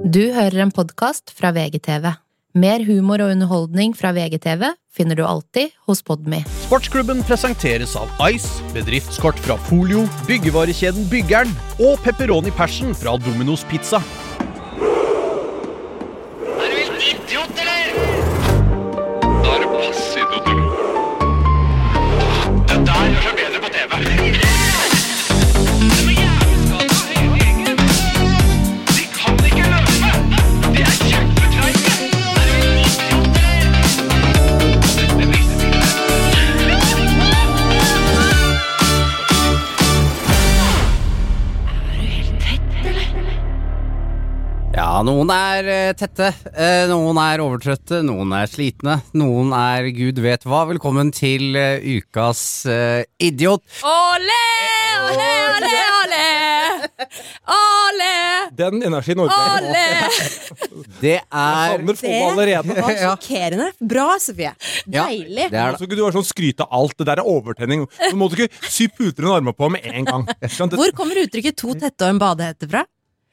Du hører en podcast fra VGTV. Mer humor og underholdning fra VGTV finner du alltid hos Podme. Sportsklubben presenteres av Ice, bedriftskort fra Folio, byggevarekjeden Byggeren og Pepperoni Passion fra Domino's Pizza. Er du helt idiot, eller? Da er du passe idiot, eller? Det der gjør seg bedre på TV. De kan ikke løpe! De er kjempetreige! Er du helt idiot, eller? Ja, noen tette, noen overtrøtte, noen slitne, noen Gud vet hva. Velkommen til ukas idiot. Ole, ole, ole, ole. Ole, Den energien orker jeg nå. Det Savner folk allerede. Det var sjokkerende. Bra, Sofie. Deilig. det Så skulle du ha sånn skryte av alt. Det der overtenning. Så må du ikke sy puter og armer på med en gang. Hvor kommer uttrykket to tette og en badehette fra?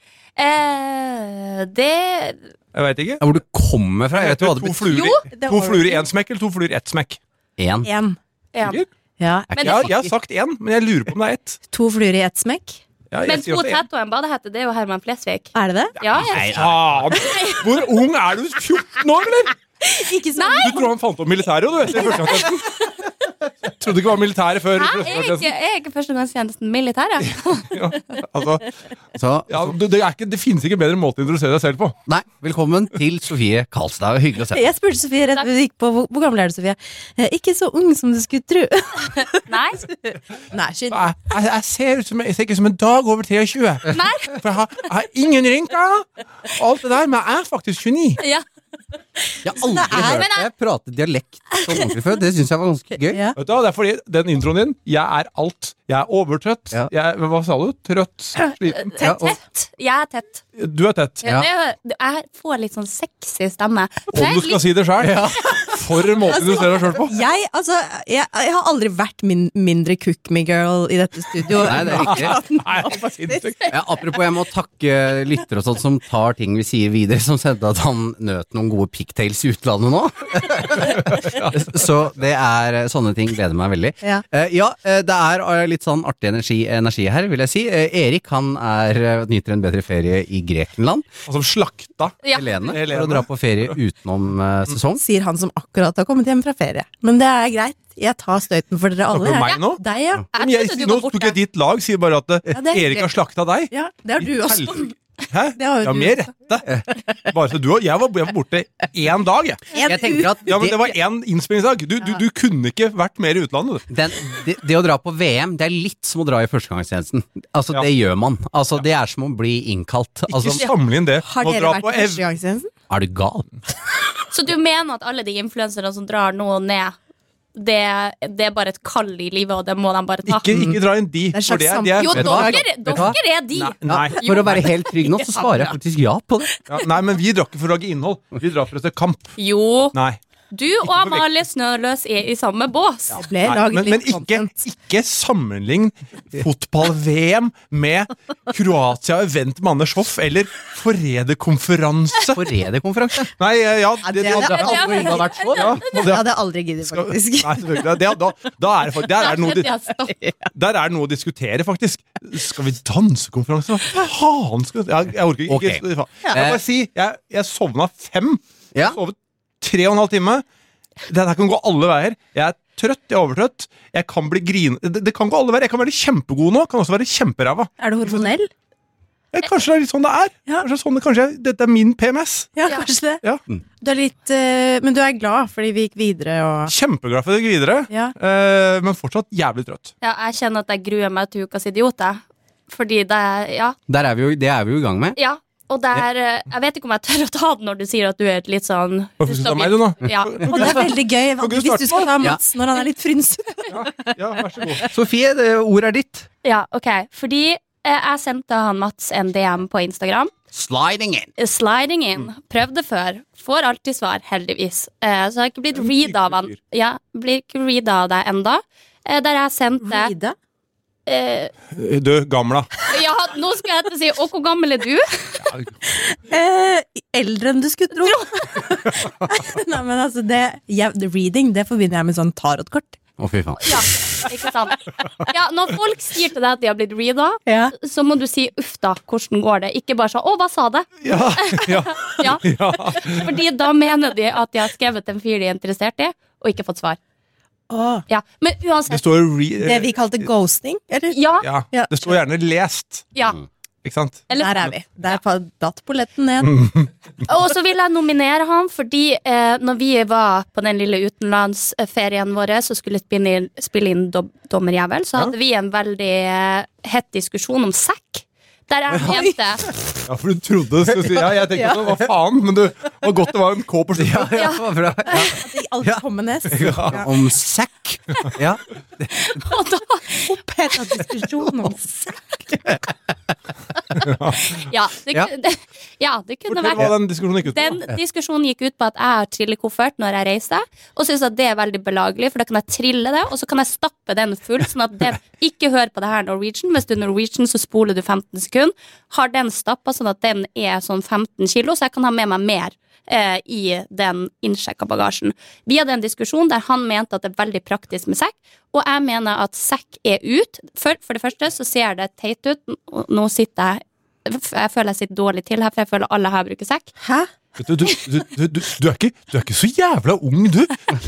det Jeg vet ikke. Hvor du kommer fra, jeg vet jo hva det To betyr. fluer, det to var- fluer i en smekk, eller to fluer i ett smekk? En. En. ja. Sikker? Ja. Men, Jeg har sagt én, men jeg lurer på om det er ett. To fluer i ett smekk. Ja, jeg men sier to også én. tett og en badehette, det er jo Herman Flesvig. Er det det? Ja, Faen! Hvor ung er du? 14 år, eller? Ikke sånn. Du tror han fant opp militæret, jo, du vet. I førstegangstjenesten. Trodde ikke det var militæret før. Hæ? førstegangstjenesten. Jeg er ikke førstegangstjenesten militæret. Ja, altså, Så, ja, det finnes ikke en bedre måte å introdusere deg selv på. nei, velkommen til Sofie Karlstad. Hyggelig å se deg. Jeg spurte Sofie rett før vi gikk på hvor gammel er du, Sofie? Ikke så ung som du skulle tro. Nei, Nei, skyld. Jeg ser ikke ut som en dag over 23. nei. For jeg har ingen rynker. Alt det der, men jeg faktisk 29. Ja. Jeg har aldri hørt deg prate dialekt sånn ordentlig før. Det synes jeg var ganske gøy. Ja. Vet du hva, det er fordi den introen din, jeg er alt. Jeg er overtrøtt. Ja. Hva sa du? Trøtt? Sliten? Ja, og- Tett. Jeg er tett. Du er tett. Ja. Jeg får litt sånn sexy stemme. Om du skal si det selv. For en måte du ser deg selv på. Jeg har aldri vært mindre cook me girl i dette studio. Nei, det er riktig. Nei, det var sinnssykt. Ja, apropos, jeg må takke lytter og sånt som tar ting vi sier videre, som sendte at han nøt noen gode pigtails i utlandet nå. Så det sånne ting gleder meg veldig. Ja. Det litt sånn artig energi her, vil jeg si. Erik, han nyter en bedre ferie i Grekenland. Og som slakta. Ja. Helene, Helene. for å dra på ferie utenom sesong. Sier han som akkurat har kommet hjem fra ferie. Men det er greit. Jeg tar støyten for dere alle. Snakker du om meg nå? Deg, ja. Men Jeg trodde du nå var tok borte. jeg ditt lag, sier bare at det er Erik greit. har slakta deg. Ja, det har du også. Helvete. Hæ? Det har jo Ja, du med også. rette. Bare så jeg var borte 1 dag, jeg. Jeg tenker at Ja, men det var 1 innspillingsdag. Du kunne ikke vært mer i utlandet. du. det å dra på VM, det litt som å dra i førstegangstjenesten. Altså, Ja. det gjør man. Altså, det som å bli innkalt. Altså, Ikke sammenlign det. Har med å dere dra vært på på førstegangstjenesten? er du gal? Så du mener at alle de influenserne som drar nå ned, det er bare et kall i livet, og det må de bare ta? Ikke dra inn de. er en For slags det er Jo, Vet du hva? dere er de. Nei. For å være helt trygg nå, så svarer jeg faktisk ja på det. Ja, nei, men vi drar ikke for å lage innhold. Vi drar for å se kamp. Jo, Nei. du og Amalie Snøløs er i samme bås. Det ble Nei, laget men litt ikke, content. ikke sammenlign fotball-VM med Kroatia-event med Anders Hoff eller Forræderkonferanse. Forræderkonferanse. Nei, ja, det er Det har aldri vært så. ja, og det- Jeg hadde aldri giddet, faktisk. Nei, selvfølgelig. Da er det faktisk, der er det noe å diskutere, faktisk. Skal vi dansekonferanse? Hva faen skal jeg orker ikke. Ok. Jeg kan bare si, jeg sovna 5. Ja. Jeg sovet 3,5 timer. Dette kan gå alle veier. Jeg er trøtt, jeg er overtrøtt. Jeg kan bli det kan gå alle veier. Jeg kan være kjempegod nå, kan også være kjemperæva. Er du hormonell? Kanskje det er litt sånn det er. Ja. Dette er min PMS. Ja, kanskje det. Ja. Du er litt, men du er glad fordi vi gikk videre og Kjempeglad for det videre, Ja. men fortsatt jævlig trøtt. Ja, jeg kjenner at jeg gruer meg til ukas idioter. Fordi det ja, Det er vi jo i gang med. ja. Og jeg vet ikke om jeg tør å ta den når du sier at du er litt sånn Hvorfor synes du det er meg, du, nå? Ja. Og det er veldig gøy Kan ikke du hvis du skal starte ta nå? Mats når han er litt frynsete. Ja, vær så god. Sofie, ordet er ditt. Ja, ok. Fordi jeg sendte han Mats en DM på Instagram. Sliding in. Sliding in. Prøvde før. Får alltid svar, heldigvis. Så jeg har ikke blitt read av han. Ja, blir ikke read av deg enda. Der jeg sendte Rida? eh, Du, gamla. Ja, nå skal jeg til å si, og hvor gammel er du? Eldre enn du skulle tro. Nei, men altså, reading, det forbinder jeg med sånn tarotkort. Fy faen. Ja, ikke sant? Ja, når folk sier til deg at de har blitt reada, Ja. så må du si uff da, hvordan går det? Ikke bare sånn, hva sa det? Ja. Ja. Fordi da mener de at de har skrevet en fyr de er interessert i, og ikke fått svar. Ja, men Det uansett. står Det vi kalte ghosting, eller? Ja, ja, det står gjerne lest, ja. ikke sant? Der er vi. Der datt polletten ned. Og så vil jeg nominere ham fordi når vi var på den lille utenlandsferien vår, så skulle spille inn Dommerjævel, så hadde vi en veldig hett diskusjon om sekk. Der jeg mente Ja, for du trodde du skulle si jeg tenkte sånn, hva faen, men det var godt det var en K på slutten. Ja, bra. Ja. At de alltid kommer ned. Om sekk. Ja. Og da, Oppheta diskusjon om sekk. det kunne Fortell vært hva den diskusjonen gikk ut på. Den diskusjonen gikk ut på at jeg har trillekoffert når jeg reiser, og synes at det er veldig belagelig, for da kan jeg trille det, og så kan jeg stappe den full, sånn at det ikke hører på det her Norwegian. Hvis du er Norwegian, så spoler du 15 sekunder. Har den stappet sånn at den er sånn 15 kilo, så jeg kan ha med meg mer i den innsjekka bagasjen. Vi hadde en diskusjon der han mente at det er veldig praktisk med sekk, og jeg mener at sekk er ut. For det første så ser det teit ut. Nå sitter jeg føler jeg sitter dårlig til her, for jeg føler alle her bruker sekk. Hæ? Du er ikke så jævla ung, du.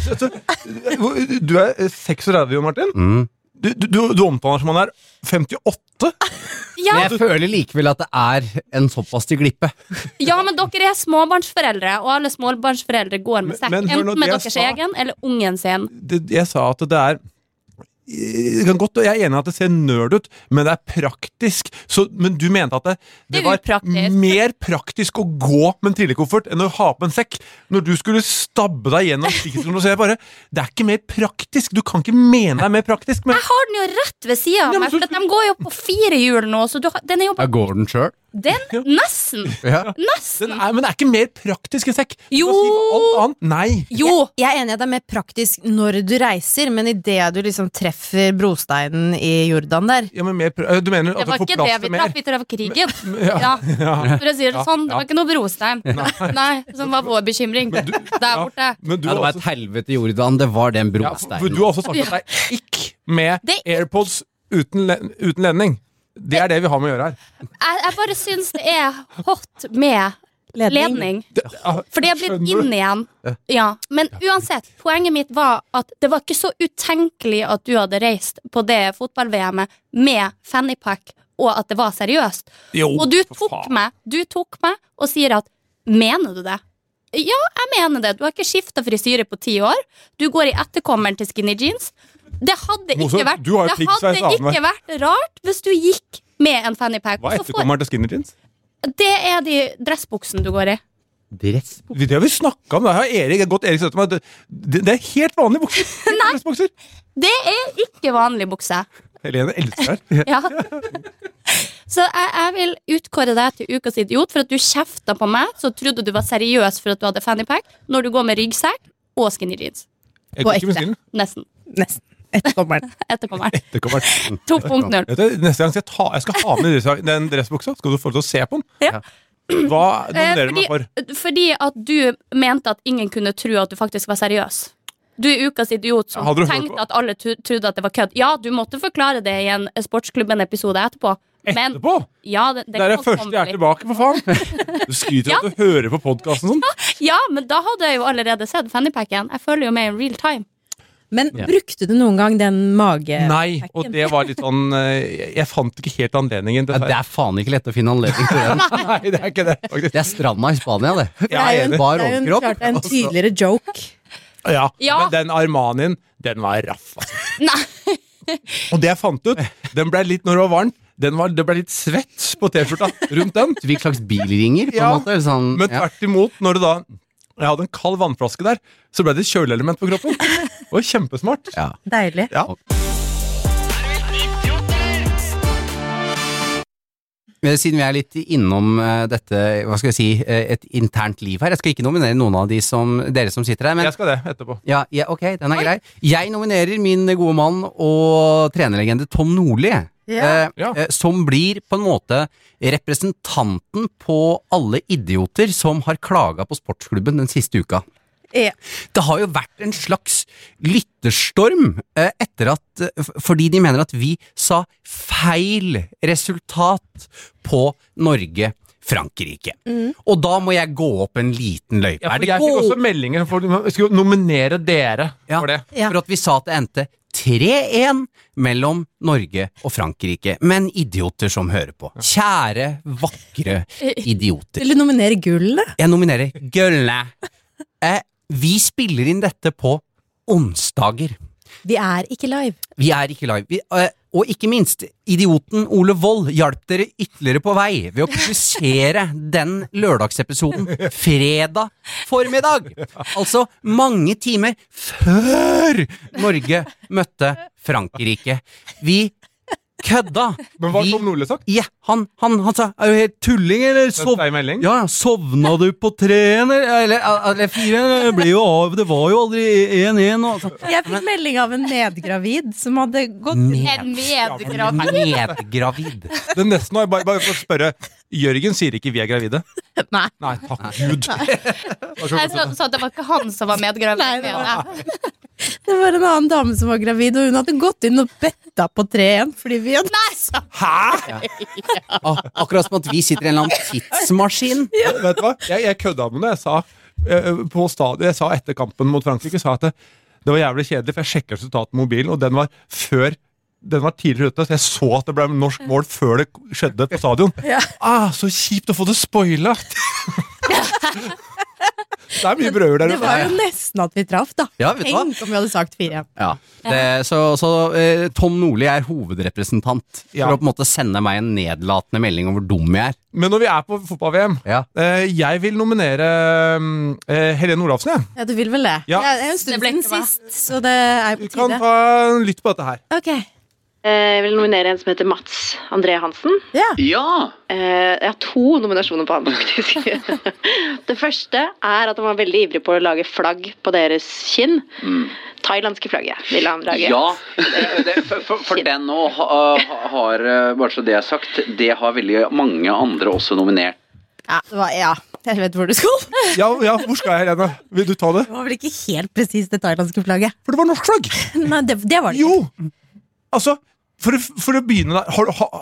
Du er 36, Martin. Du omtaler som han er 58. Ja, Men jeg føler likevel at det er en såpass til glippe. ja, men dere er småbarnsforeldre, og alle småbarnsforeldre går med sekk. Men hør nå, Enten med det jeg deres sa- egen eller ungen sin. Jeg sa at det er jeg er enig i at det ser nerd ut, men det er praktisk. Men du mente at det Det er var upraktisk. mer praktisk å gå med en trillekoffert enn å ha på en sekk. Når du skulle stabbe deg gjennom stikkestronen, så sier jeg bare det er ikke mer praktisk. Du kan ikke mene det er mer praktisk. Men Jeg har den jo rett ved siden av Ja, men meg, for at de går jo på 4 hjul nå, så den er jo Da bare går den sjøl. nesten. Ja. Nesten. men det er ikke mer praktisk enn sekk. Du Jo. kan si alt annet. Nei. Jo. Jeg er enig i at det er mer praktisk når du reiser, men i det du liksom treffer brosteinen i Jordan der. Ja, men du mener Det at var du får ikke det plass vi til mer? traff, vi traff krigen. Ja. Ja. For å si det Ja, sånn, det var ja. ikke noe brostein. Nei, som var vår bekymring. Der borte. Men du Ja, det var også- et helvete i Jordan. Det var den Ja, for brosteinen. du har også sagt at det er ikke med Det- AirPods uten ledning. Det er det vi har med å gjøre her. Jeg bare syns det er hot med ledning. For det har blitt inn igjen. Ja. Men uansett, poenget mitt var at det var ikke så utenkelig at du hadde reist på det fotball-VM-et med fannypack, og at det var seriøst. Jo, Og du for tok faen. meg og sier at mener du det? Ja, jeg mener det. Du har ikke skifta frisyre på 10 år. Du går i etterkommeren til skinny jeans. Det hadde Mose, ikke vært, du har jo det piggsveis hadde annenhver. ikke vært rart hvis du gikk med en fannypack. Hva og er så får- etterkommeren til skinny jeans? Det er de dressbuksene du går i. Dress. Det har vi snakket om. Det har Erik godt Erik sagt til meg. Det er helt vanlige bukser. Dressbukser. Det er ikke vanlig bukse. Helene elsker det. Ja. Så jeg vil utkåre deg til ukas idiot for at du kjefta på meg, så trodde du var seriøs for at du hadde fannypack, når du går med ryggsekk og skinny jeans. Jeg går ikke med stilen. Nesten. Nesten. Etterkommeren. Etterkommeren. Etterkommeren. 2.0. Vet du, neste gang jeg skal ha med den dressbuksa, skal du få lov til å se på den. Ja. Hva nominerer du meg for? Fordi at du mente at ingen kunne tro at du faktisk var seriøs. Du er ukas idiot som Hadde du hørt tenkte på- at alle trodde at det var kødd. Ja, du måtte forklare det i en Sportsklubben-episode etterpå. Men Etterpå? ja, det Det er det kan første komme jeg er litt. tilbake, for faen. Du skryter av at du hører på podkasten sånn. Ja, men da hadde jeg jo allerede sett fannypacken. Jeg følger jo med in real time. Men brukte du noen gang den magepacken? Nei, og det var litt sånn Jeg fant ikke helt anledningen. Ja, det er faen ikke lett å finne anledning til det. Nei, det er ikke det, faktisk. Det er stranda i Spania, det. Det er jo en, Bar det er jo en, overkropp. klart en tydeligere joke. Ja, Ja. Men den Armanien, den var raff. Altså. Nei. Og det jeg fant ut, den ble litt når det var varmt. Det ble litt svett på T-skjorta rundt den. Så vi slags bilringer, på en Ja, måte. Eller sånn, Men ja. tvert imot, når det da jeg hadde en kald vannflaske der, så ble det et kjøleelement på kroppen. Det var kjempesmart. Ja. Deilig. Ja. Siden vi litt innom dette, hva skal jeg si, et internt liv her. Jeg skal ikke nominere noen av dere som sitter her. Men Jeg skal det etterpå. ja, ok, den grei. Jeg nominerer min gode mann og trenerlegende Tom Nordli. Som blir på en måte representanten på alle idioter som har klaget på sportsklubben den siste uka. Det har jo vært en slags lytterstorm etter at, fordi de mener at vi sa feil resultat på Norge-Frankrike. Og da må jeg gå opp en liten løype. Ja, jeg fikk også meldinger for jeg skulle nominere dere for det. For at vi sa at det endte 3-1 mellom Norge og Frankrike. Men idioter som hører på. Kjære, vakre idioter. Vil du nominere gullet? Jeg nominerer gullet. Vi spiller inn dette på onsdager. Vi er ikke live. Og ikke minst, idioten Ole Wold hjalp dere ytterligere på vei ved å publisere den lørdagsepisoden fredag formiddag. Altså mange timer før Norge møtte Frankrike. Vi kødda. Men hva har Tom Nordli sagt? Ja, han sa, er du helt tulling, eller? Ja, sovna du på 3-en, eller 4-en? Det ble jo av, det var jo aldri 1-1. Jeg fikk melding av en medgravid som hadde gått Medgravid. Det nesten var bare for å spørre. Jørgen sier ikke vi er gravide. Nei, takk Gud. Så det var ikke han som var medgravid. det var en annen dame som var gravid, og hun hadde gått inn og betta på 3-1 fordi vi hadde Akkurat som at vi sitter i en eller annen tidsmaskin. Vet du hva? Jeg kødda med det. Jeg sa på stadion, jeg sa etter kampen mot Frankrike, sa at det var jævlig kjedelig, for jeg sjekket resultatet med mobilen, og den var tidligere ute, så jeg så at det ble norsk mål før det skjedde på stadion. Så kjipt å få det spoilet. Det er mye brød der. Det var jo nesten at vi traff da. Ja, vet du hva? Tenk om vi hadde sagt 4-1. Ja, Tom Nordli er hovedrepresentant for å på en måte sende meg en nedlatende melding om hvor dum jeg er. Men når vi er på fotball-VM, jeg vil nominere Helene Olafsen, jeg. Ja, du vil vel det? Ja. Jeg er en stund siden sist, så det er på Vi kan tide. ta litt på dette her. Ok. Jeg vil nominere en som heter Mats André Hansen. Ja! Jeg har 2 nominasjoner på han, faktisk. Det første er at han var veldig ivrig på å lage flagg på deres kinn. Thailandske flagget ville han lage. Ja, for den nå har, bare så det er sagt, det har veldig mange andre også nominert. Ja, jeg vet hvor du skal. Ja, hvor skal jeg, Helene? Vil du ta det? Det var vel ikke helt precis det thailandske flagget. For det var norsk flagg. Nei, det var det ikke. Jo! Altså, for å begynne der,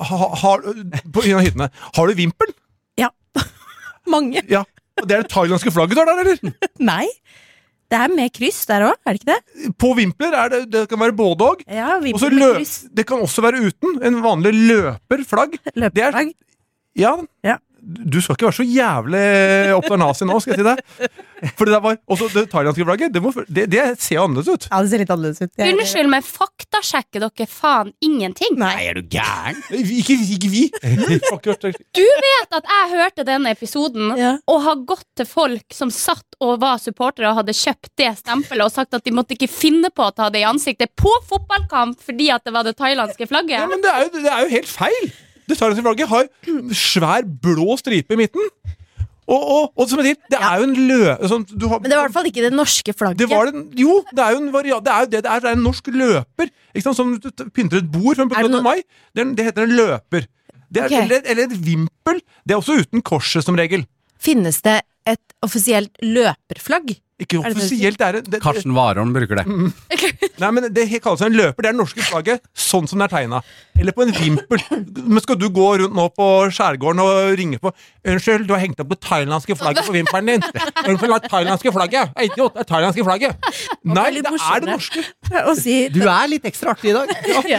på en av hyttene, har du vimpel? Ja, mange. Ja, og det er det thailandske flagget du har der, eller? Nei, det er med kryss der også, er det ikke det? På vimpler det kan være både og. Ja, Og så vimpel med kryss. det kan også være uten, en vanlig løperflagg. Løperflagg. Ja, du skal ikke være så jævlig oppdarnasi nå, skal jeg si deg. For det der var, også det thailandske flagget, det ser annerledes ut. Ja, det ser litt annerledes ut. Unnskyld, men faktasjekker dere faen ingenting? Nei, Er du gæren? Ikke vi. Du vet at jeg hørte denne episoden og har gått til folk som satt og var supportere og hadde kjøpt det stempelet og sagt at de måtte ikke finne på å ta det i ansiktet på fotballkamp fordi at det var det thailandske flagget. Ja, men det er jo helt feil. Det thailandske flagget har svær blå stripe i midten. Og som jeg sier, det er jo en sånn, Men det var i hvert fall ikke det norske flagget. det er jo en variant. Det er en norsk løper, ikke sant, som du pynter et bord på 12. mai. Det heter en løper. Eller et vimpel. Det er også uten korset som regel. Finnes det et offisielt løperflagg? Ikke offisielt, Karsten Warholm bruker det. Nei, men det kalles en løper. Det er det norske flagget, sånn som det er tegnet. Eller på en vimpel. Men skal du gå rundt nå på skjærgården og ringe på Unnskyld, du har hengt opp det thailandske flagget på vimpelen din. Unnskyld, det er thailandske flagget. Idiot, det er thailandske flagget. Nei, det er det norske. Du er litt ekstra artig i dag.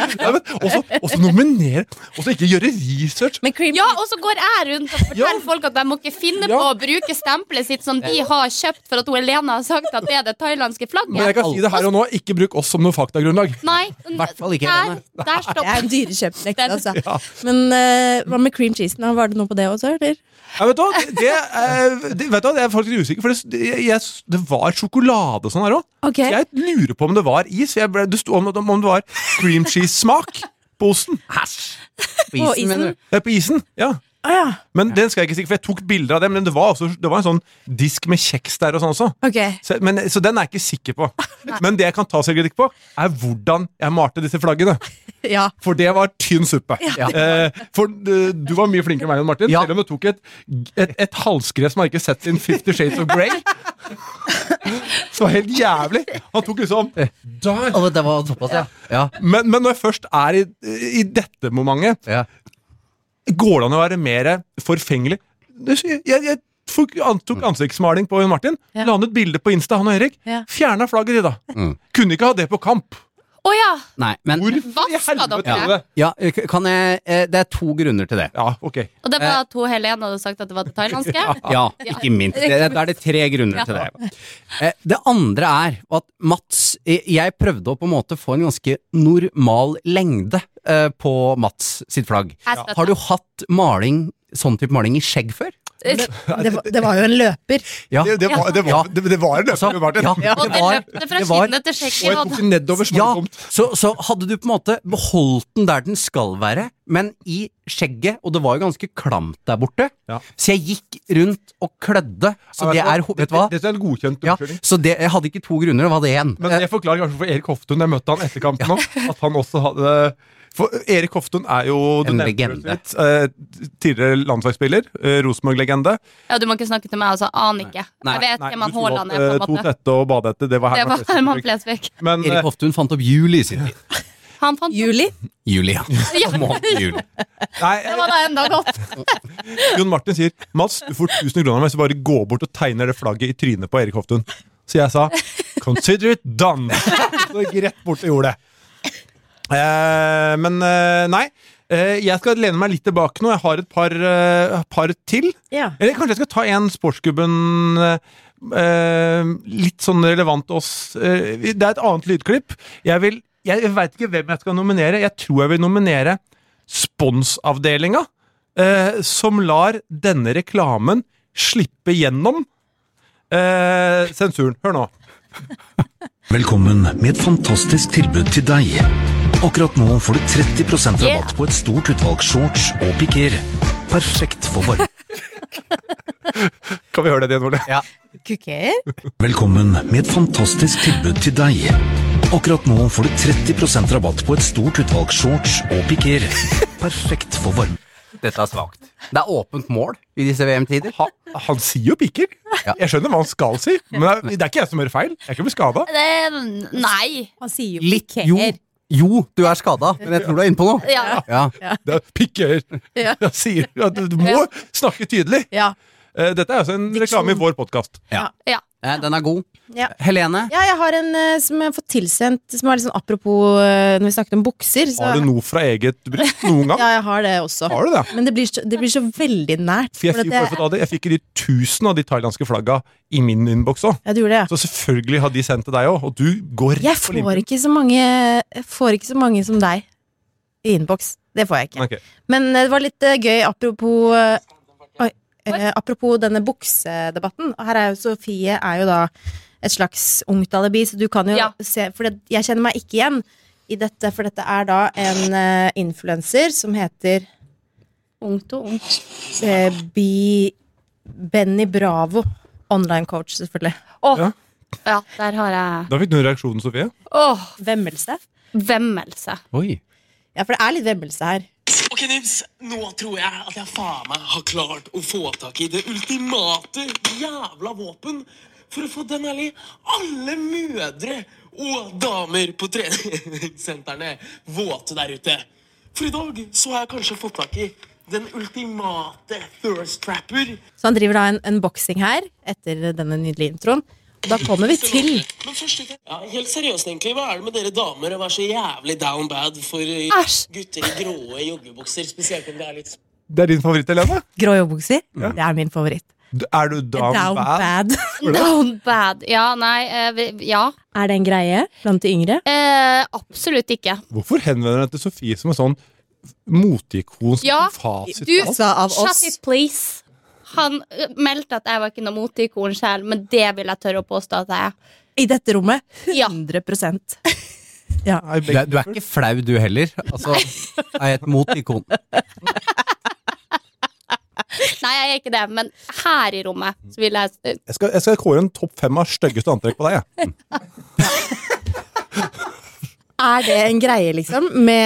Og så nominere, og så ikke gjøre research. Ja, og så går jeg rundt og forteller folk at de må ikke finne på å bruke stempelet sitt som de har kjøpt for at Helena har sagt at det er det thailandske flagget. Men jeg kan si det her og nå, ikke bruk oss som noe faktagrunnlag. Nei, I hvert fall ikke der Det stopper. er en dyrekjøpt altså. Men hva med cream cheesen? Var det noe på det også, eller? Ja, vet du hva, vet du hva, jeg er faktisk usikker, for det var sjokolade sånn her også. Okay. Jeg lurer på om det var is. Det sto om det var cream cheese-smak på osten. På isen, mener du? På isen, ja. Men den skal jeg ikke si, for jeg tok bilder av det, men det var en sånn disk med kjeks der og sånn også. Så den er jeg ikke sikker på. Men det jeg kan ta selvkritikk på, er hvordan jeg malte disse flaggene. For det var tynn suppe. For du var mye flinkere enn meg, Martin. Selv om du tok et halsgrep som har ikke sett sin 50 Shades of Grey. Så var helt jævlig. Han tok liksom der. Det var såpass, Men når jeg først er i dette momentet, går det an å være mer forfengelig? Jeg tok ansiktsmaling på Martin, la han et bilde på Insta, han og Erik, fjernet flagget de da. Kunne ikke ha det på kamp. Nei, men Hva skal dere? det er 2 grunner til det. Og det var to Helene hadde sagt at det var det thailandske? Ikke minst. Da er det 3 grunner til det. Det andre er at Mats, jeg prøvde å på en måte få en ganske normal lengde på Mats sitt flagg. Har du hatt sånn type maling i skjegg før? Det var jo en løper. Det var en løper, Martin. Det fra skinnet til skjegget. Og jeg tok nedover så hadde du på en måte beholdt den der den skal være, men i skjegget, og det var jo ganske klamt der borte, så jeg gikk rundt og klødde. Så det er, vet du hva? Dette er en godkjent unnskyldning. Så jeg hadde ikke 2 grunner, det var det igjen. Men det forklarer kanskje for Erik Hoftun, jeg møtte han etter kampen nå, at han også hadde... For Erik Hoftun er jo en legende. Tidligere landslagsspiller, Rosenborg-legende. Du må ikke snakke til meg, altså, aner ikke. Jeg vet hvem han Haaland er, på en måte. 2-tette og badette, det var Herman Flesvig. Erik Hoftun fant opp juli i sin tid. Han fant Juli? Juli, ja. Det var da enda godt. Jon Martin sier, Mats, du får 1000 kroner hvis du bare går bort og tegner det flagget i trynet på Erik Hoftun. Så jeg sa, consider it done. Så gikk rett bort og gjorde det. Men nei, jeg skal lene meg litt tilbake nå. Jeg har et par til. Eller kanskje jeg skal ta en sportsgubben litt sånn relevant til oss. Det er et annet lydklipp. Jeg vet ikke hvem jeg skal nominere. Jeg tror jeg vil nominere sponsavdelinga, som lar denne reklamen slippe gjennom sensuren. Hør nå. Velkommen med et fantastisk tilbud til deg. Akkurat nå får du 30% rabatt på et stort utvalg shorts og piker. Perfekt for varme. Kan vi høre det igjen, Ole? Kuker? Velkommen med et fantastisk tilbud til deg. Akkurat nå får du 30% rabatt på et stort utvalg shorts og piker. Perfekt for varme. Dette er svagt. Det er åpent mål i disse VM-tider. Han sier jo piker. Jeg skjønner hva han skal si, men det er ikke jeg som gjør feil. Jeg er ikke blitt skadet. Nei. Han sier jo piker. Jo, du er skadet, men jeg tror du er inne på noe. Det er piker. Jeg sier at du må snakke tydelig. Dette er altså en reklame i vår podcast. Den er god. Helene? Jeg har en som jeg har fått tilsendt, som var litt sånn apropos når vi snakket om bukser. Har du noe fra eget bryst noen gang? Jeg har det også. Har du det? Men det blir så veldig nært. For jeg fikk de 1000 av de thailandske flagga i min inbox også. Ja, du gjorde det, Så selvfølgelig har de sendt til deg også, og du går rett på linjen. Jeg får ikke så mange som deg i inbox. Det får jeg ikke. Okay. Men det var litt gøy apropos denne buksedebatten. Og her er jo Sofie er jo da et slags ungt alibi, så du kan jo se, for jeg kjenner meg ikke igjen i dette, for dette er da en influencer som heter Ungt og ungt. Benny Bravo. Online coach, selvfølgelig. Der har jeg... Da fikk du reaksjonen, Sofie. Vemmelse. Oi. Ja, for det er litt vemmelse her. Ok, Nibs, nå tror jeg at jeg faen meg har klart å få tak i det ultimate jævla våpen for å få den ærlig alle mødre og damer på treningssentrene våte der ute. For i dag så har jeg kanskje fått tak i den ultimate thirst trapper. Så han driver da en boksing her etter denne nydelige introen. Da kommer vi til Men først, helt seriøst egentlig, hva er det med dere damer å være så jævlig down bad for gutter i gråe joggebukser, spesielt om det er litt... Det er din favoritt, Helene? Grå joggebukser? Det er min favoritt. Er du down bad? Down bad, nei, ja. Er det en greie blant de yngre? Absolutt ikke. Hvorfor henvender du til Sofie som en sånn moteikon som fasit? Shut it please. Han meldte at jeg var ikke noe moteikon selv, men det vil jeg tørre å påstå at jeg er. I dette rommet? 100%. Du er ikke flau du heller. Altså, jeg er et moteikon. Nei, jeg er ikke det, men her i rommet så vil jeg Jeg skal kåre en topp 5 av styggeste antrekk på deg, jeg. Er det en greie, liksom?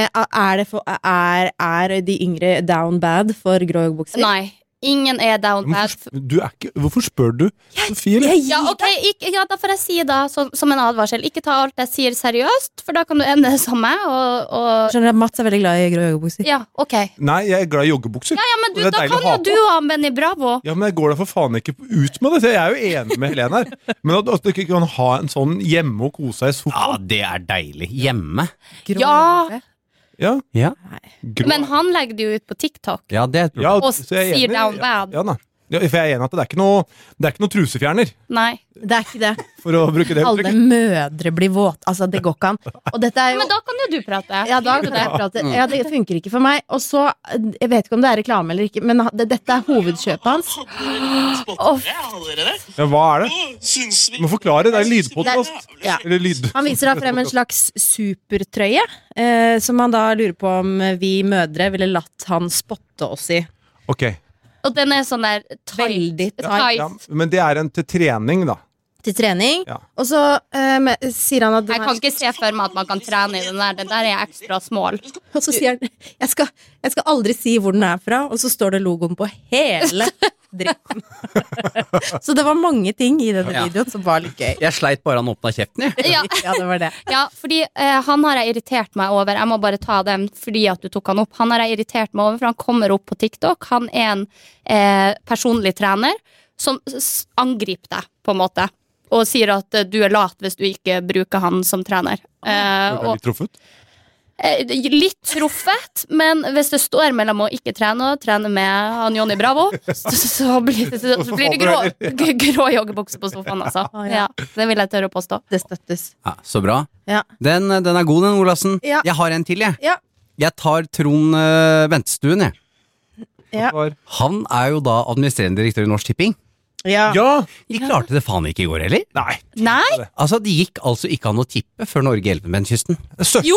Er de yngre down bad for grå joggebukser? Nei. Ingen er down bad. Hvorfor spør du, Sofie? Ja, okay, da får jeg si da, som en advarsel. Ikke ta alt jeg sier seriøst, for da kan du ende som meg. Skjønner at Mats er veldig glad i grå joggebukser. Ja, ok. Nei, jeg er glad i joggebukser. Ja, men da kan jo du ha Benny Bravo. Ja, men jeg går da for faen ikke ut med det. Jeg er jo enig med Helene her. Men at du ikke kan ha en sånn hjemme og kose seg i sofaen. Ja, det er deilig. Hjemme. Ja. Ja. Men han legger det jo ut på TikTok. Ja, det er og sier down bad. Ja, for jeg er enig at det er ikke noe trusefjerner. Nei. Det er ikke det. For å bruke det uttrykket. Alle mødre blir våt. Altså, det går ikke an. Og dette er jo... Men da kan jo du prate. Ja, da kan jeg prate. Ja, det funker ikke for meg. Og så, jeg vet ikke om det er reklame eller ikke, men dette er hovedkjøpet hans. Ja, hva er det? Du må forklare, det er lydpodcast. Ja. Han viser da frem en slags supertrøye, som han da lurer på om vi mødre ville latt han spotte oss i. Ok. Og den er sånn der veldig tight. Ja, men det er en til trening, da. Til trening. Ja. Og så sier han at jeg kan ikke se for meg at man kan trene i den der. Den der er ekstra smål. Og så sier han jeg skal aldri si hvor den er fra. Og så står det logoen på hele dritten. Så det var mange ting i denne videoen som var litt gøy. Jeg sleit bare han åpna kjeften, jeg. Ja, det var det. Ja, fordi han har jeg irritert meg over. Jeg må bare ta dem fordi at du tok han opp. Han har jeg irritert meg over, for han kommer opp på TikTok. Han er en personlig trener som angriper deg, på en måte. Og sier at du er lat hvis du ikke bruker han som trener. Du er litt truffet? Litt truffet, men hvis det står mellom å ikke trene og trene med han Johnny Bravo, så blir det grå joggebukse på sofaen, altså. Ja, det vil jeg tørre å påstå. Det støttes. Ja, så bra. Ja. Den er god, den, Olassen. Ja. Jeg har en til, jeg. Ja. Jeg tar Trond Ventstuen, jeg. Ja. Han er jo da administrerende direktør i Norsk Tipping. Ja. De klarte det faen ikke i går heller. Nei? Altså, det gikk altså ikke an å tippe før Norge Elfenbenskysten. Jo!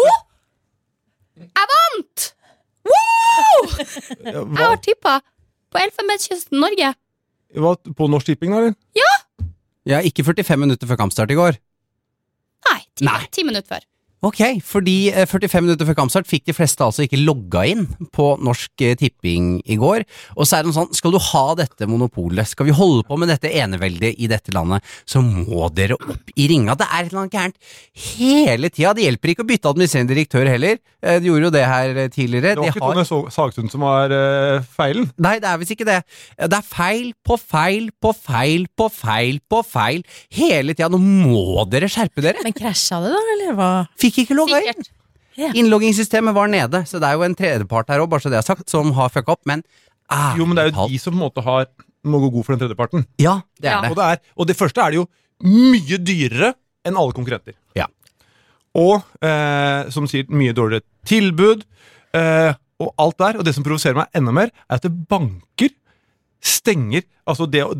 Jeg vant! Woo! Jeg har tippet på Elfenbenskysten, Norge. På Norsk Tipping, da, eller? Ja, ikke 45 minutter før kampstart i går. Nei, 10 minutter før. Ok, fordi 45 minutter før kampstart fikk de fleste altså ikke logga inn på Norsk Tipping i går. Og så er det sånn, skal du ha dette monopolet, skal vi holde på med dette eneveldet i dette landet, så må dere opp i ringa. Det er et eller annet gærent hele tida. Det hjelper ikke å bytte administrerende direktør heller. De gjorde jo det her tidligere. Det var ikke Tone Sagstuen som var feilen? Nei, det er visst ikke det. Det er feil på feil på feil på feil på feil hele tida. Nå må dere skjerpe dere. Men krasja det da, eller hva? Fikk ikke logga inn. Innloggingssystemet var nede, så det er jo en tredjepart her også, bare så det er sagt, som har fucka opp, men jo, men det er jo de som på en måte må gå god for den tredjeparten. Ja, det er det. Og det første er det jo mye dyrere enn alle konkurrenter. Ja. Og, som sier, mye dårligere tilbud, og alt der, og det som provoserer meg enda mer, er at det banker stenger, altså det å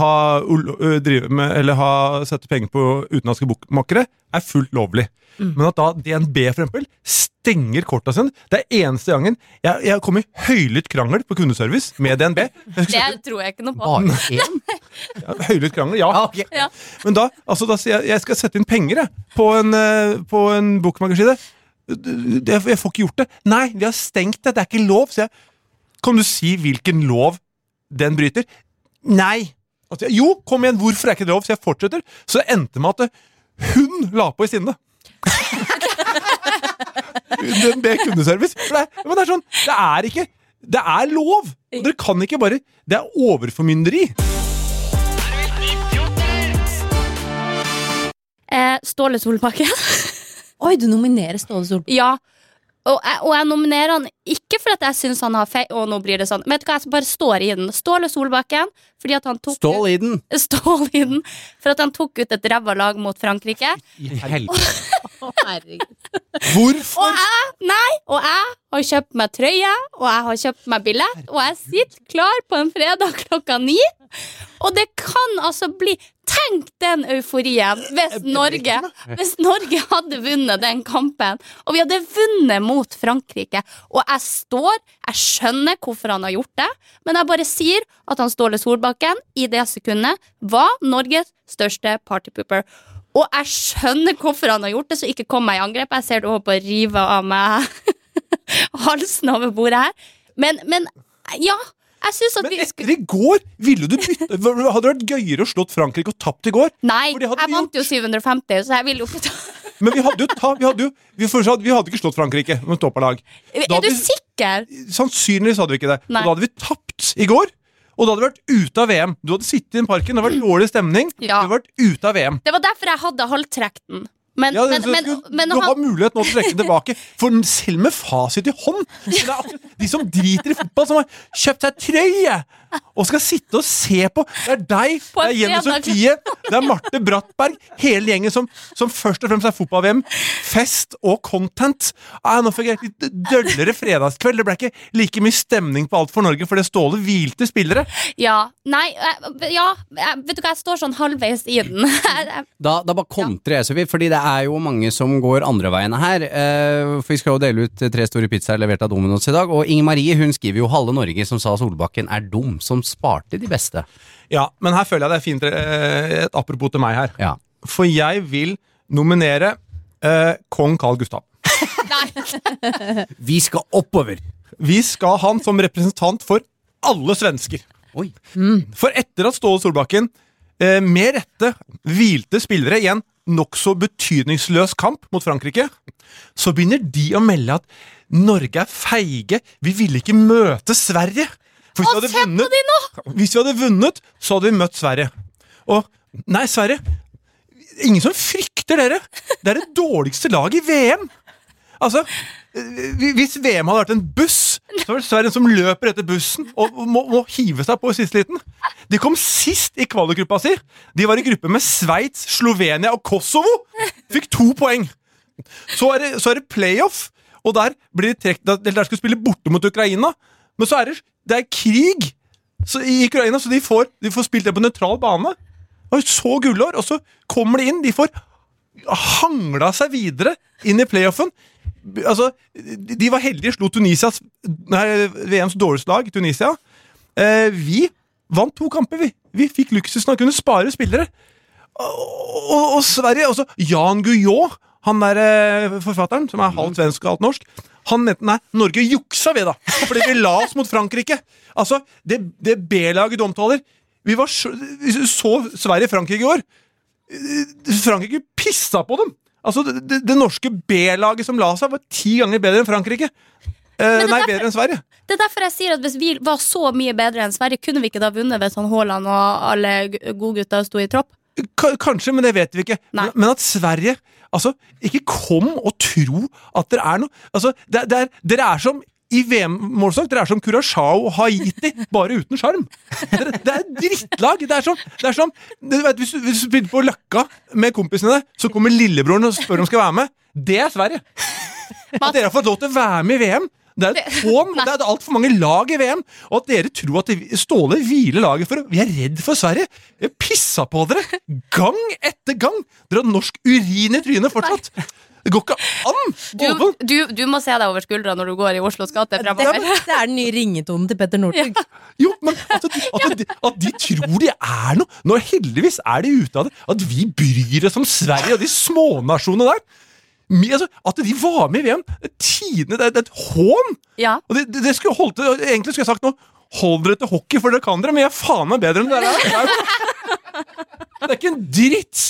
drive med, eller sette penger på utenlandske bokmakere, er fullt lovlig. Men at da DNB for eksempel stenger korta sin, det er eneste gangen jeg kom i høylytt krangel på kundeservice med DNB. Det tror jeg ikke noe på. Høylytt krangel, ja. Okay. Ja. Men da sier jeg skal sette inn penger på en bokmakerside. Jeg får ikke gjort det. Nei, vi har stengt det, det er ikke lov. Så kan du si hvilken lov den bryter? Nei. Jo, kom igjen, hvorfor er ikke det lov? Så jeg fortsetter. Så det endte med at hun la på i sinne. Den kundeservice. Men det er sånn, det er lov. Dere kan ikke bare, det er overformynderi. Ståle Solbakken. Oi, du nominerer Ståle Solbakken. Ja. Og jeg nominerer han ikke for at jeg synes han har feil. Og nå blir det sånn. Men vet du hva, jeg bare står i den. Ståle Solbakken, fordi at han tok Stål i den. for at han tok ut et ræva lag mot Frankrike. Herregud. Hvorfor? Og jeg har kjøpt meg trøye, og jeg har kjøpt meg billett, og jeg sitter klar på en fredag 9:00, og det kan altså bli, tenk den euforien hvis Norge hadde vunnet den kampen, og vi hadde vunnet mot Frankrike, og jeg skjønner hvorfor han har gjort det, men jeg bare sier at han Ståle Solbakken i det sekundet var Norges største partypooper. Og jeg skjønner hvorfor han har gjort det, så ikke kom meg i angrep. Jeg ser du håper å rive av meg halsen over bordet her. Men ja, jeg synes at Men etter i går, ville du bytte? Hadde det vært gøyere å slått Frankrike og tapt i går? Nei, jeg vant jo 750, så jeg vil jo ikke ta. Men vi hadde ikke slått Frankrike med toppalag. Er du sikker? Sannsynligvis hadde vi ikke det. Nei. Og da hadde vi tapt i går. Og da hadde du vært ute av VM. Du hadde sittet i den parken, det hadde vært dårlig stemning. Ja. Du hadde vært ute av VM. Det var derfor jeg hadde halvtrekten. Men du har mulighet nå til å trekke den tilbake. For selv med fasit i hånd, så det er de som driter i fotball, som har kjøpt seg trøye og skal sitte og se på. Det er deg, det er Jenny Sofie, det er Marte Brattberg, hele gjengen som først og fremst er fotball-VM. Fest og content. Nå fikk jeg litt døllere fredagskveld. Det ble ikke like mye stemning på alt for Norge, for det Ståle hvilte spillere. Ja, vet du hva, jeg står sånn halvveis i den. Da bare kontrer jeg så vidt, fordi det er jo mange som går andre veiene her. For vi skal jo dele ut 3 store pizzaer levert av Domino's i dag, og Inger Marie, hun skriver jo halve Norge som sa Solbakken er dum, som sparte de beste. Ja, men her føler jeg det er fint et apropos til meg her. Ja. For jeg vil nominere Kong Carl Gustav. Vi skal oppover. Vi skal ha han som representant for alle svensker. Oi. For etter at Ståle Solbakken med rette hvilte spillere i en nok så betydningsløs kamp mot Frankrike, så begynner de å melde at Norge er feige, vi ville ikke møte Sverige. For hvis vi hadde vunnet, så hadde vi møtt Sverige. Og, nei, Sverige, ingen som frykter dere. Det er det dårligste laget i VM. Altså, hvis VM hadde vært en buss, så var det Sverige som løper etter bussen og må hive seg på i siste liten. De kom sist i kvalikgruppa si. De var i gruppe med Sveits, Slovenia og Kosovo. Fikk 2 poeng. Så er det playoff, og der blir de trekt, der skal spille borte mot Ukraina. Men så er det er krig i Ukraina, så de får spilt det på nøytral bane. Og så gullår, og så kommer de inn, de får hangla seg videre inn i playoffen. Altså, de var heldige, slo VMs dårligste lag, Tunisia. Vi vant 2 kamper, vi fikk luksusen å kunne spare spillere. Og Sverige, altså Jan Guillou, han der forfatteren, som er halvt svensk og halvt norsk, han mente, nei, Norge juksa vi da, fordi vi la oss mot Frankrike. Altså, det B-laget du omtaler, vi så Sverige-Frankrike i år. Frankrike pissa på dem. Altså, det norske B-laget som la seg var 10 ganger bedre enn Frankrike. Bedre enn Sverige. Det er derfor jeg sier at hvis vi var så mye bedre enn Sverige, kunne vi ikke da vunnet ved sånn Haaland og alle godgutter sto i tropp? Kanskje, men det vet vi ikke. Men at Sverige, altså, ikke kom og tro at dere er noe. Altså, dere er som i VM-målsak, dere er som Curaçao og Haiti, bare uten skjerm. Det er drittlag. Det er som du vet, hvis du spiller på Løkka med kompisene, så kommer lillebroren og spør om skal være med. Det er Sverige. At dere har fått lov til å være med i VM, det er et hån. Det er alt for mange lag i VM. Og at dere tror at Ståle hviler laget for vi er redd for Sverige. Jeg pissa på dere gang etter gang. Dere har norsk urin i trynet fortsatt. Det går ikke an! Du må se deg over skuldra når du går i Oslos gate fremover. Det er den nye ringetonen til Petter Northug. Jo, men at de tror de er noe. Nå heldigvis er de ute av det. At vi bryr oss om Sverige og de smånasjonene der. At de var med i VM, det er et hån. Ja. Og det skulle holdt til, egentlig skulle jeg sagt noe, hold dere til hockey, for dere kan dere, men jeg er faen meg bedre enn dere det er ikke en dritt.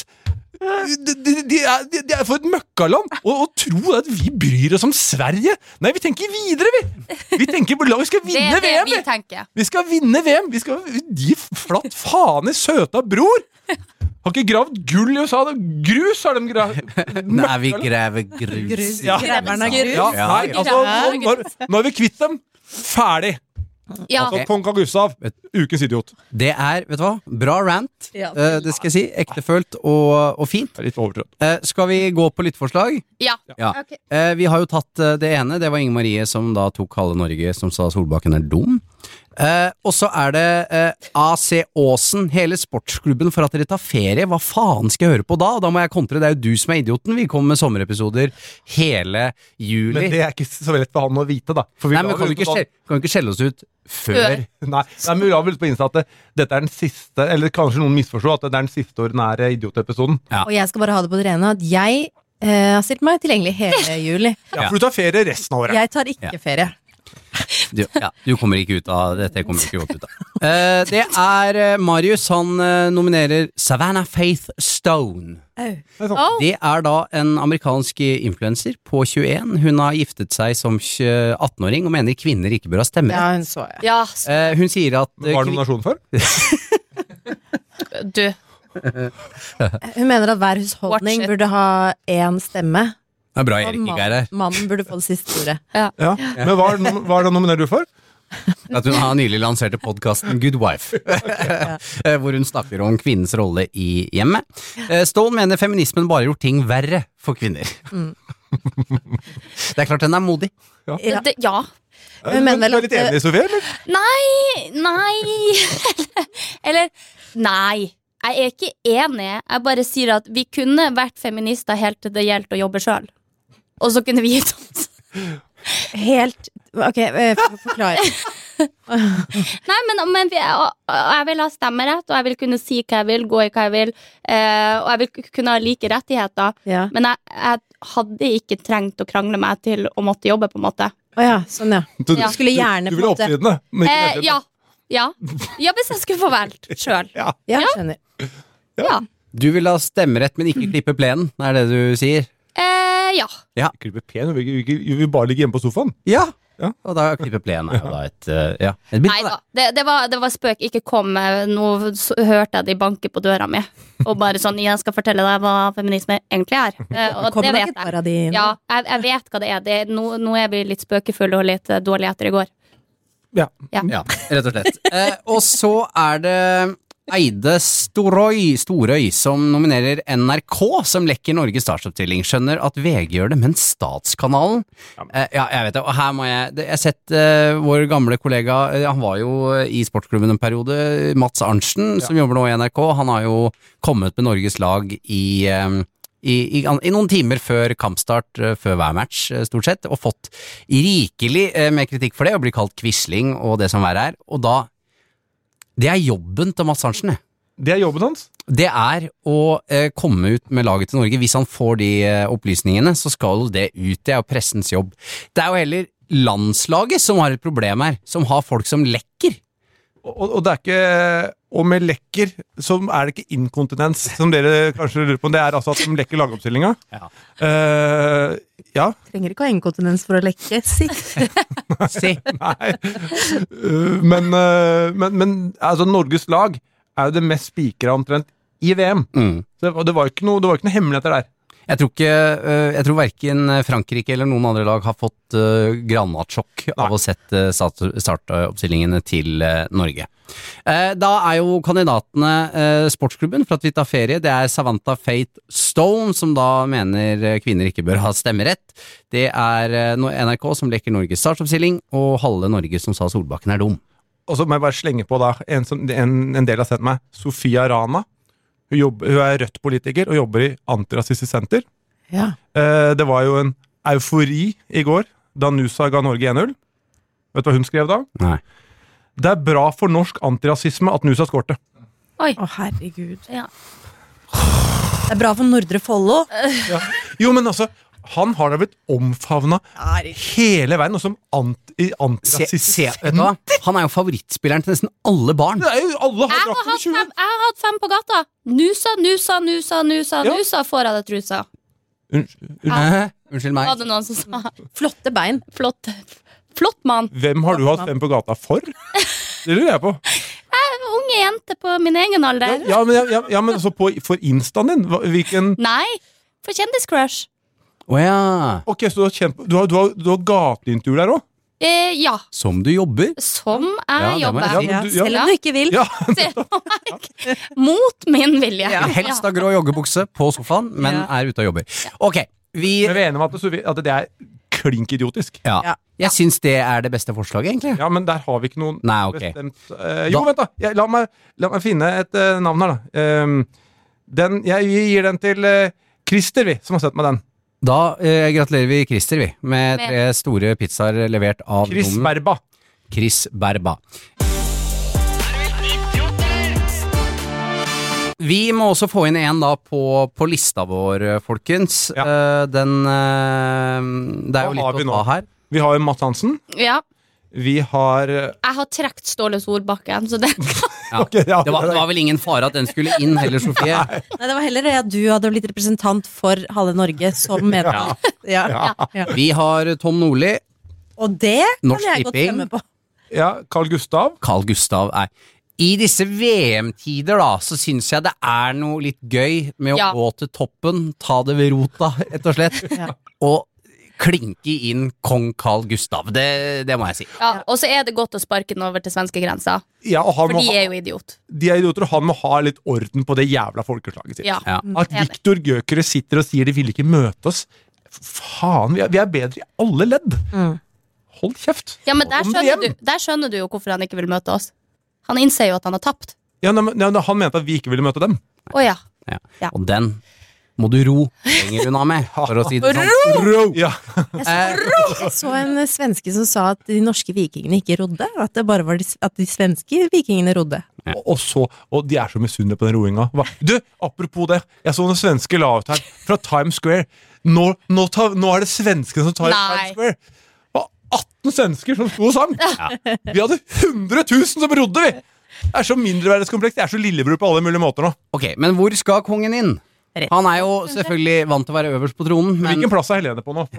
De er for et møkkaland og tro at vi bryr oss om Sverige. Nei, vi tenker videre. Vi tenker på lag, vi skal vinne VM. Vi skal vinne VM. De flatt faen i søta bror. Har ikke gravd gull i USA, grus har de gravd. Nei, vi graver grus. Greverne grus. Nei, altså, nå er vi kvitt dem. Ferdig. Ja. Altså, Tonka Gustav, ukens idiot. Det vet du hva? Bra rant. Ja. Det skal jeg si. Ektefølt og fint. Det er litt overtrøtt. Skal vi gå på lyttforslag? Ja. Ok. Vi har jo tatt det ene. Det var Inger Marie som da tok halve Norge, som sa Solbakken dum. Og så det AC Åsen, hele sportsklubben for at dere tar ferie. Hva faen skal jeg høre på da? Da må jeg kontre, det jo du som idioten. Vi kommer med sommerepisoder hele juli. Men det ikke så veldig lett for han å vite, da. For vi Nei, men kan vi ikke skjelle oss ut før? Nei, men vi la vel på Insta at dette den siste, eller kanskje noen misforstår at det den siste ordinære idiotepisoden. Ja. Og jeg skal bare ha det på det rene at jeg har stilt meg tilgjengelig hele juli. Ja, for du tar ferie resten av året. Jeg tar ikke ferie. Du kommer ikke ut av dette. Kommer ikke godt ut av. Det Marius, han nominerer Savannah Faith Stone. Det da en amerikansk influencer på 21. Hun har giftet seg som 18-åring og mener kvinner ikke bør ha stemmerett. Ja, hun så jeg. Ja, Hun sier at Var det nominasjon for? du. Hun mener at hver husholdning burde ha én stemme. Det bra Erik ikke her. Mannen burde få det siste ordet. Ja. Men hva det nominerer du for? At hun har nylig lansert podcasten Good Wife, hvor hun snakker om kvinnens rolle i hjemmet. Stone mener feminismen bare har gjort ting verre for kvinner. Det klart den modig. Ja. Hun mener vel du litt enig, Sofie, eller? Nei. Eller, nei. Jeg ikke enig. Jeg bare sier at vi kunne vært feminister helt til det gjelder å jobbe selv. Og så kunne vi gitt oss. Helt Ok, forklar. Nei, men jeg vil ha stemmerett, og jeg vil kunne si hva jeg vil, gå i hva jeg vil, og jeg vil kunne ha like rettigheter. Ja. Men jeg hadde ikke trengt å krangle meg til å måtte jobbe, på en måte. Åja, sånn ja. Du skulle gjerne Du vil oppfridende, men ikke medlidende. Ja, hvis jeg skulle få valgt selv. Ja, jeg skjønner. Ja. Du vil ha stemmerett, men ikke klippe plenen, det du sier? Ja. Klippe pen, vi vil bare ligge hjemme på sofaen. Ja. Og da klippe plenen jo da et Nei da, det var spøk. Ikke kom. Nå hørte jeg de banke på døra mi og bare sånn, jeg skal fortelle deg hva feminisme egentlig og det vet jeg. Ja, jeg vet hva det nå vi litt spøkefulle og litt dårlige etter i går. Ja, rett og slett. Og så det Eide Storøy som nominerer NRK som lekker Norges startsoppstilling. Skjønner at VG gjør det, men Statskanalen? Jeg vet det, og her må jeg har sett vår gamle kollega, han var jo i sportsklubben en periode, Mats Arntzen, som jobber nå i NRK. Han har jo kommet med Norges lag i noen timer før kampstart, før hver match stort sett, og fått rikelig med kritikk for det, og blir kalt quisling og det som verre og da det jobben til Mats Arntzen. Det jobben hans? Det å komme ut med laget til Norge. Hvis han får de opplysningene, så skal det ut. Det jo pressens jobb. Det jo heller landslaget som har et problem her, som har folk som lekker. Og det ikke og med lekker, så det ikke inkontinens, som dere kanskje lurer på. Det altså at de lekker lagoppstillinga. Ja. Trenger ikke ha inkontinens for å lekke, si. Nei. Men altså, Norges lag jo det mest spikra omtrent i VM. Og det var ikke noe hemmeligheter der. Jeg tror hverken Frankrike eller noen andre lag har fått granatsjokk av å sette startoppstillingene til Norge. Da jo kandidatene sportsklubben for at vi tar ferie. Det Savannah Faith Stone som da mener kvinner ikke bør ha stemmerett. Det NRK som lekker Norges startoppstilling, og halve Norge som sa Solbakken dum. Og så må jeg bare slenge på da en del har sett meg, Sofia Rana. Hun Rødt-politiker og jobber i Antirasistisk Senter. Ja. Det var jo en eufori i går da Nusa ga Norge 1-0. Vet du hva hun skrev da? Nei. Det bra for norsk antirasisme at Nusa skårte. Oi. Å, herregud. Ja. Det bra for Nordre Follo. Ja. Jo, men altså, han har da blitt omfavnet hele veien, og som antirasistisk. Vet du hva? Han jo favorittspilleren til nesten alle barn. Jeg har hatt 5 på gata. Nusa får jeg det trusa. Unnskyld meg. Var det noen som sa? Flotte bein. Flott mann. Hvem har du hatt 5 på gata for? Det lurer jeg på. Unge jente på min egen alder. Ja, men altså for instaen din? Hvilken? Nei, for kjendiscrush. Åja. Ok, så du har gateintervju der også? Ja. Som du jobber? Som jeg jobber. Selv om du ikke vil. Mot min vilje. Helst av grå joggebukse på sofaen, men er ute og jobber. Ok, vi er enige om at det er klink idiotisk. Ja. Jeg synes det er det beste forslaget, egentlig. Ja, men der har vi ikke noen bestemt... vent da. La meg finne et navn her, da. Jeg gir den til Christer, som har sett meg den. Da gratulerer vi Christer, med 3 store pizzaer levert av Chris Berba. Chris Berba. Vi må også få inn en da på lista vår, folkens. Det er jo litt å ta her. Vi har Matt Hansen. Ja. Vi har Jeg har trekt Ståle Solbakken, så det det var vel ingen fare at den skulle inn heller, Sofie. Nei, det var heller det at du hadde blitt representant for halve Norge som medlem. Vi har Tom Nordli. Og det Norsk kan jeg godt stemme på. Ja, Carl Gustav er i disse VM-tider da, så synes jeg det er noe litt gøy med å gå til toppen, ta det ved rota, rett og slett, og klinke inn kong Carl Gustav, det må jeg si. Ja, og så er det godt å sparke den over til svenske grenser. Ja, for de er jo idiot. De er idioter, og han må ha litt orden på det jævla folkeslaget sitt. Ja. At Viktor Gyökeres sitter og sier de vil ikke møte oss. Faen, vi er bedre i alle ledd. Hold kjeft. Ja, men der skjønner du jo hvorfor han ikke vil møte oss. Han innser jo at han har tapt. Ja, han mente at vi ikke ville møte dem. Åja. Og den må du ro lenger unna med, for å si det sånn. Ro! Ja. Jeg så en svenske som sa at de norske vikingene ikke rodde, at det bare var at de svenske vikingene rodde. Og de er så misunnelige på den roinga. Du, apropos det, jeg så noen svenske la ut her fra Times Square. Nå er det svenskene som tar Times Square. Det var 18 svensker som sto og sang. Vi hadde 100 000 som rodde, vi! Det er så mindreverdighetskompleks, det er så lillebror på alle mulige måter nå. Ok, men hvor skal kongen inn? Han er jo selvfølgelig vant til å være øverst på tronen. Men hvilken plass er Helene på nå?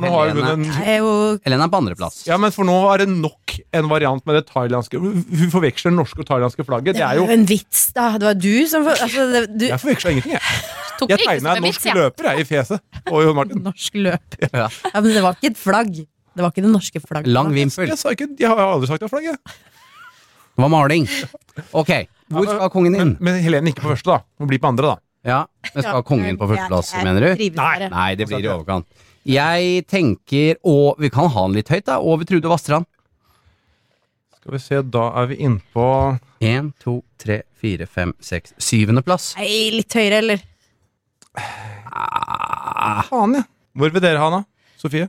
Helene er på andre plass. Ja, men for nå er det nok en variant med det thailandske. Hun forveksler det norske og thailandske flagget. Det er jo en vits da. Det var du som Jeg forveksler ingenting, jeg tegnet en norsk løper i fjeset. Og Jon Martin. Norsk løper. Ja, men det var ikke et flagg. Det var ikke det norske flagget. Lang vimpel. Jeg har aldri sagt det var flagget. Det var maling. Ok, hvor skal kongen inn? Men Helene ikke på første da. Må bli på andre da. Ja, men skal kongen på første plass, mener du? Nei, det blir i overkant. Jeg tenker, og vi kan ha den litt høyt da, over Trude Vastrand. Skal vi se, da er vi inne på 1, 2, 3, 4, 5, 6, 7. plass. Nei, litt høyere, eller? Faen, ja. Hvor vil dere ha den, Sofie?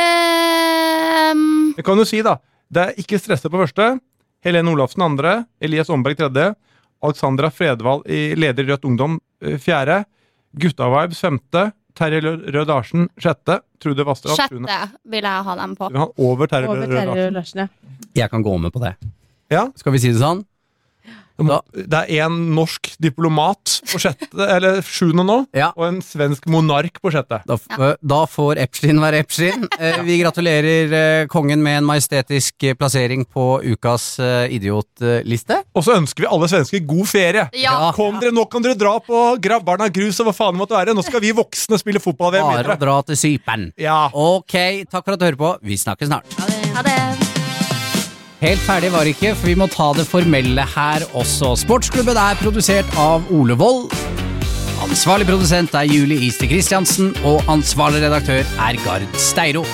Jeg kan jo si da, det er ikke stresse på første, Helene Olafsen andre, Elias Omberg tredje, Alexandra Fredvald i leder Rødt Ungdom 4. Gutta Vibes 5. Terje Rød Larsen 6. Trude Vastrand 7. vil jeg ha dem på. Du vil ha over Terje Rød Larsen. Jeg kan gå med på det. Ja. Skal vi si det sånn? Det er en norsk diplomat på 7. nå, og en svensk monark på 6. Da får Epstein være Epstein. Vi gratulerer kongen med en majestetisk plassering på ukas idiotliste. Og så ønsker vi alle svensker god ferie. Kom dere, nå kan dere dra på Grabbarna Grus og hva faen det måtte være. Nå skal vi voksne spille fotball. Bare å dra til Cypern. Ok, takk for at du hører på. Vi snakkes snart. Ha det. Helt ferdig var det ikke, for vi må ta det formelle her også. Sportsklubben er produsert av Ole Wold. Ansvarlig produsent er Julie Ister Kristiansen, og ansvarlig redaktør er Gard Steiro.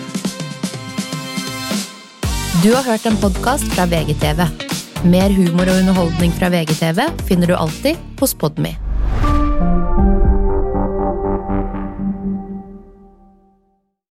Du har hørt en podcast fra VGTV. Mer humor og underholdning fra VGTV finner du alltid hos Podme.